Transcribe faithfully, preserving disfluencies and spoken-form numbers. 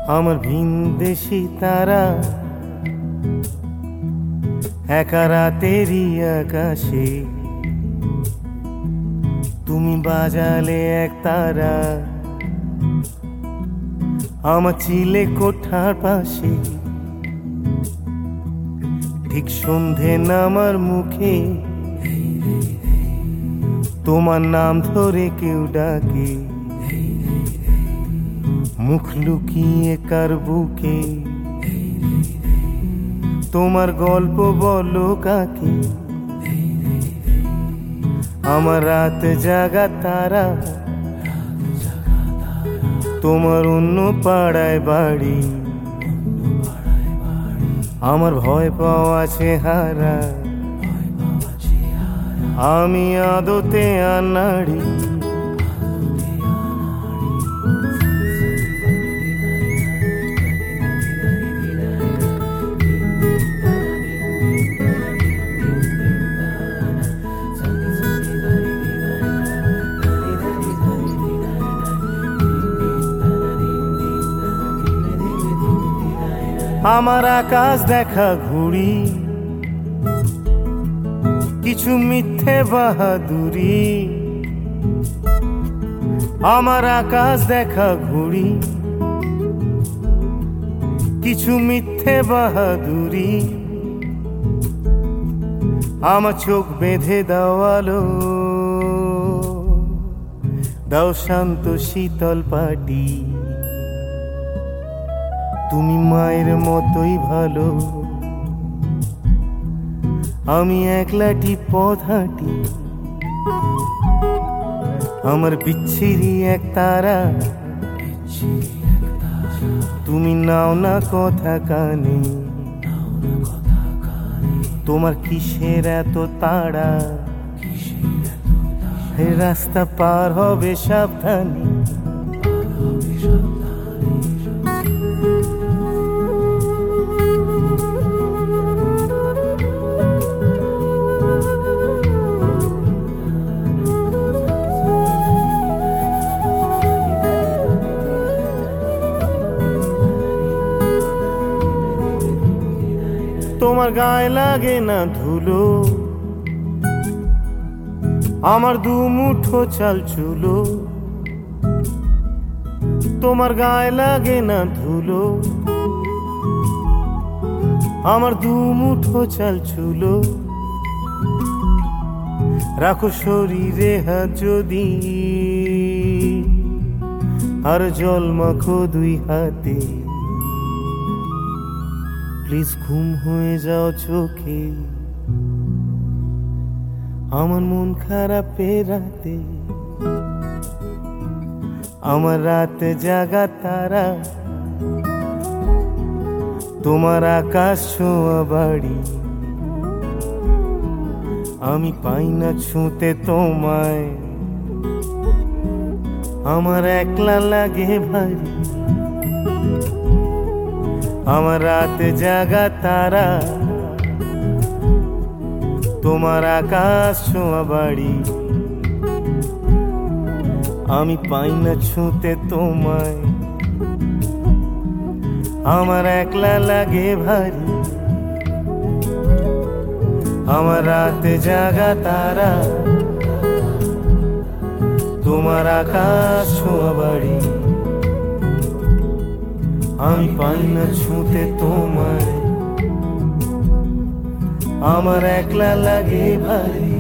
আমার ভিনদেশি তারা একা রাতেরই আকাশে তুমি বাজালে এক তারা আমার চিলে কোঠার পাশে ঠিক সন্ধে নামার মুখে তোমার নাম ধরে কেউ ডাকে মুখ লুকিয়ে কার বুকে তোমার গল্প বলো কাকে আমার রাত জাগা তারা তোমার অন্য পাড়ায় বাড়ি আমার ভয় পাওয়া চেহারা আমি আদতে আনাড়ি আমার আকাশ দেখা ঘুড়ি কিছু মিথ্যে বাহাদুরি আমার আকাশ দেখা ঘুড়ি কিছু মিথ্যে বাহাদুরি আমার চোখ বেঁধে দেওয়ালো দাও শান্ত শীতল পাটি তুমি মায়ের মতোই ভালো আমি একলাটি পথ হাঁটি আমার বিচ্ছিরি এক তারা তুমি নাও না কথা কানে তোমার কিসের এত তাড়া রাস্তা পার হবে সাবধানে তোমার গায়ে লাগে না ধুলো আমার দু মুঠো চাল চুলো তোমার গায়ে লাগে না ধুলো আমার দু মুঠো চাল চুলো রাখো শরীরে হাত যদি আর জল মাখো দুই হাতে প্লিজ ঘুম হয়ে যাও চোখে আমার মন খারাপ রাতে আমার রাত জাগা তারা তোমার আকাশ ছোঁয়া বাড়ি আমি পাই না ছুঁতে তোমায় আমার একলা লাগে ভারী আমার রাত জাগা তারা তোমার আকাশ ছোঁয়া বাড়ি আমি পাই না ছুঁতে তোমায় আমার একলা লাগে ভারী আমার রাত জাগা তারা তোমার আকাশ ছোঁয়া বাড়ি আমি পাই না ছুঁতে তোমায় আমার একলা লাগে ভারী।